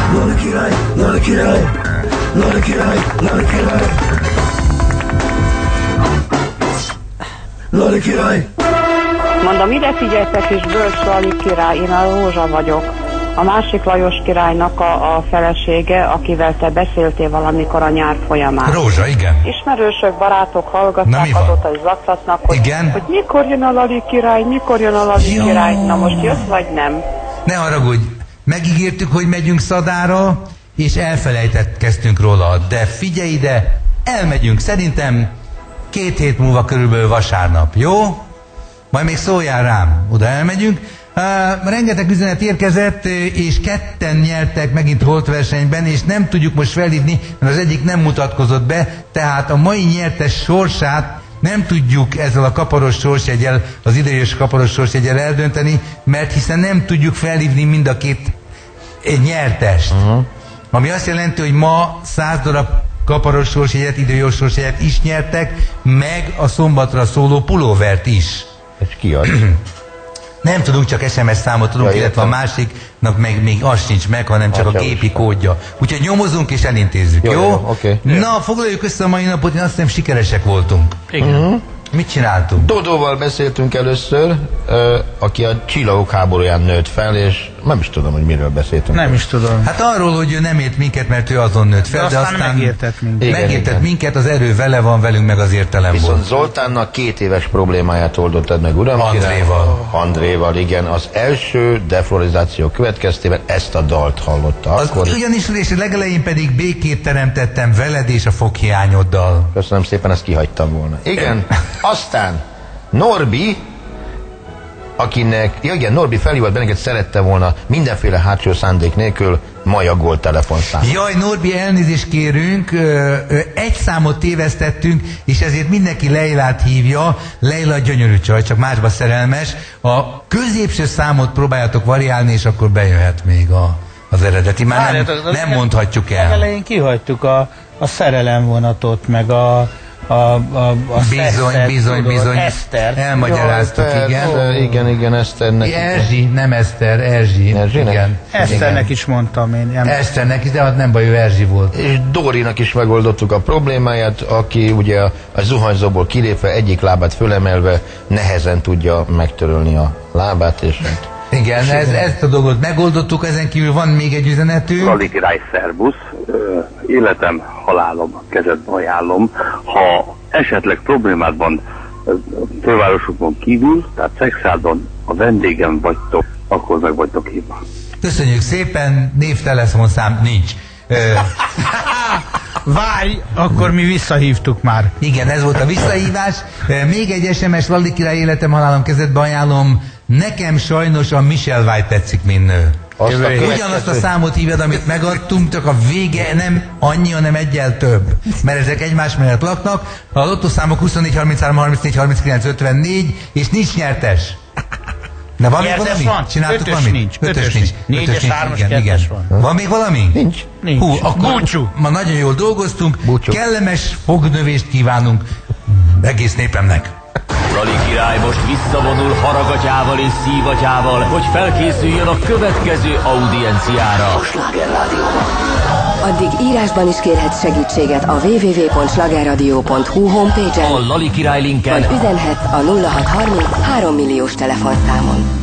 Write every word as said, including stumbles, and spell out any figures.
Lali király, Lali király, Lali király, Lali király, Lali király. Mondom, ide figyeltek is, Bölcs Lali király, én a Rózsa vagyok. A másik Lajos királynak a, a felesége, akivel te beszéltél valamikor a nyár folyamán. Rózsa, igen. Ismerősök, barátok hallgatták, azóta is zaklatnak, hogy, igen? hogy mikor jön a Lali király, mikor jön a Lali Jó. király. Na most jössz vagy nem? Ne haragudj, megígértük, hogy megyünk Szadára, és elfelejtettkeztünk róla. De figyelj ide, elmegyünk, szerintem két hét múlva körülbelül vasárnap, jó? Majd még szóljál rám, oda elmegyünk. Uh, rengeteg üzenet érkezett, és ketten nyertek megint holtversenyben, és nem tudjuk most felhívni, mert az egyik nem mutatkozott be, tehát a mai nyertes sorsát nem tudjuk ezzel a kaparos sorsjeggyel, az idejés kaparos sorsjeggyel eldönteni, mert hiszen nem tudjuk felhívni mind a két nyertest. Uh-huh. Ami azt jelenti, hogy ma száz darab kaparos sorsjegyet, időjós sorsjegyet is nyertek, meg a szombatra szóló pulóvert is. Ez ki az? Nem tudunk, csak es em es számot tudunk, ja, illetve a másiknak meg még az sincs meg, hanem csak a, a gépi kódja. Úgyhogy nyomozunk és elintézzük, jó? jó? jó okay. Na, foglaljuk össze a mai napot, én azt hiszem sikeresek voltunk. Igen. Uh-huh. Mit csináltunk? Dodóval beszéltünk először, uh, aki a Csillagok háborúján nőtt fel, és nem is tudom, hogy miről beszéltünk. Nem is tudom. Hát arról, hogy ő nem ért minket, mert ő azon nőtt fel, de, de aztán, aztán megértett minket. Igen, megértett igen. minket, az erő vele van, velünk meg az értelem Viszont volt. Zoltánnak két éves problémáját oldottad meg, uram. Andréval. Andréval, igen. Az első deflorizáció következtében ezt a dalt hallotta. Az akkor... ugyanis és legelején pedig békét teremtettem veled és a foghiányoddal. Köszönöm szépen, ezt kihagytam volna. Igen, aztán Norbi, akinek, ja igen, Norbi felhívott bennünket, szerette volna mindenféle hátsó szándék nélkül Majagolt telefonszámot. Jaj, Norbi, elnézést kérünk, egy számot tévesztettünk, és ezért mindenki Leilát hívja. Leila gyönyörű csaj, csak másba szerelmes. A középső számot próbáljátok variálni, és akkor bejöhet még a, az eredeti. Már nem, Várjátok, nem mondhatjuk el. Elején kihagytuk a, a szerelemvonatot, meg a A, a, a bizony, Eszter, bizony, tudod, bizony. Eszter. Elmagyaráztuk, Jó, igen. Eszter, igen, igen, Eszternek. Erzsi, nem Eszter, Erzsi. Erzsinek? Igen. Eszternek is mondtam én. Eszternek is, de az nem baj, ő Erzsi volt. És Dórinak is megoldottuk a problémáját, aki ugye a, a zuhanyzóból kilépve, egyik lábát fölemelve nehezen tudja megtörölni a lábát, és hát igen, ez, ezt a dolgot megoldottuk, ezen kívül van még egy üzenetünk. Lali király, szervusz, életem, halálom, kezedbe ajánlom. Ha esetleg problémád van fővárosokon kívül, tehát Szexádon a vendégem vagytok, akkor meg vagytok hívva. Köszönjük szépen, névtelefonszám nincs. Várj, akkor mi visszahívtuk már. Igen, ez volt a visszahívás. Még egy es em es, Lali király, életem, halálom, kezedbe ajánlom. Nekem sajnos a Michelle White tetszik, mint nő. Ugyanazt a számot híved, amit megadtunk, csak a vége nem annyi, hanem egyel több. Mert ezek egymás mellett laknak. A lottószámok huszonnégy, harminchárom, harmincnégy, harminckilenc, ötvennégy, és nincs nyertes. De van még valami? Van? Csináltuk ötös valamit? nincs. Ötös, ötös nincs. nincs. Négyes, hármas, kettes van. Van még valami? Nincs. Nincs. Hú, akkor Búcsú. Ma nagyon jól dolgoztunk. Búcsú. Kellemes fognövést kívánunk egész népemnek. Lali király most visszavonul haragatyával és szívatyával, hogy felkészüljön a következő audienciára. A Sláger Rádióban. Addig írásban is kérhet segítséget a double-u double-u double-u pont slágerradio pont hu homepage-en, A Lali király linken vagy üzenhet a nulla hat harminc három milliós telefonszámon.